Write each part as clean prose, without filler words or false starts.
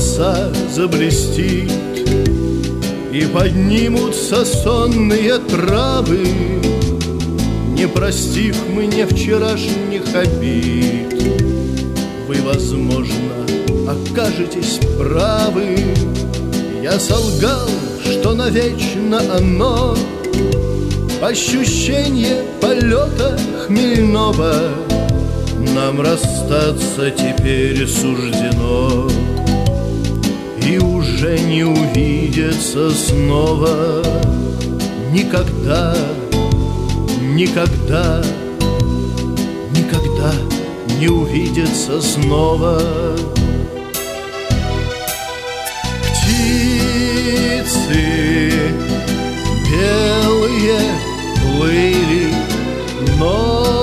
роса заблестит, и поднимутся сонные травы, не простив мне вчерашних обид. Вы, возможно, окажетесь правы. Я солгал, что навечно оно ощущение полета хмельного. Нам расстаться теперь суждено, и уже не увидеться снова. Никогда, никогда, никогда не увидеться снова. Птицы белые плыли, но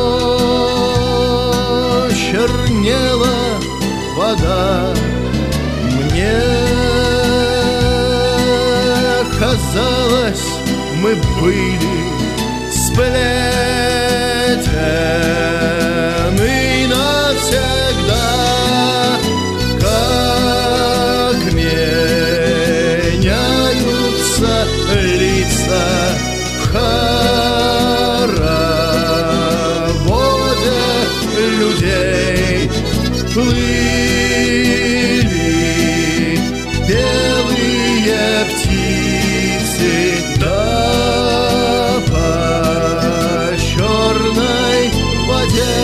чернела вода. Мне казалось, мы были сплетены навсегда, как меняются лица в хороводе людей. Плыли белые птицы, да по черной воде.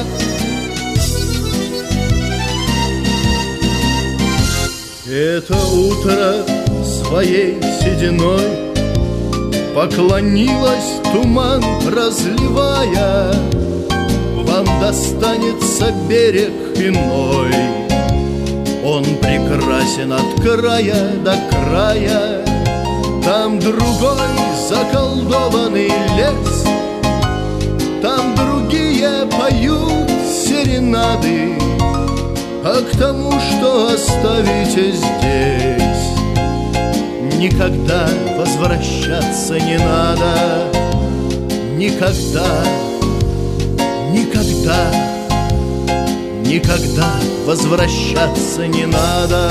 Это утро своей сединой поклонилась, туман разливая. Вам достанется берег иной, он прекрасен от края до края. Там другой заколдованный лес, там другие поют серенады. А к тому, что оставите здесь, никогда возвращаться не надо. Никогда, никогда, никогда возвращаться не надо.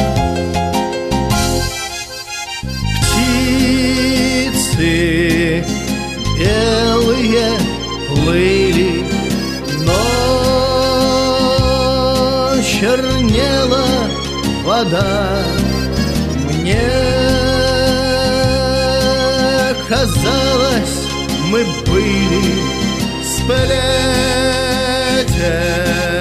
Птицы белые плыли, но чернела вода. Мне казалось, мы были сплетены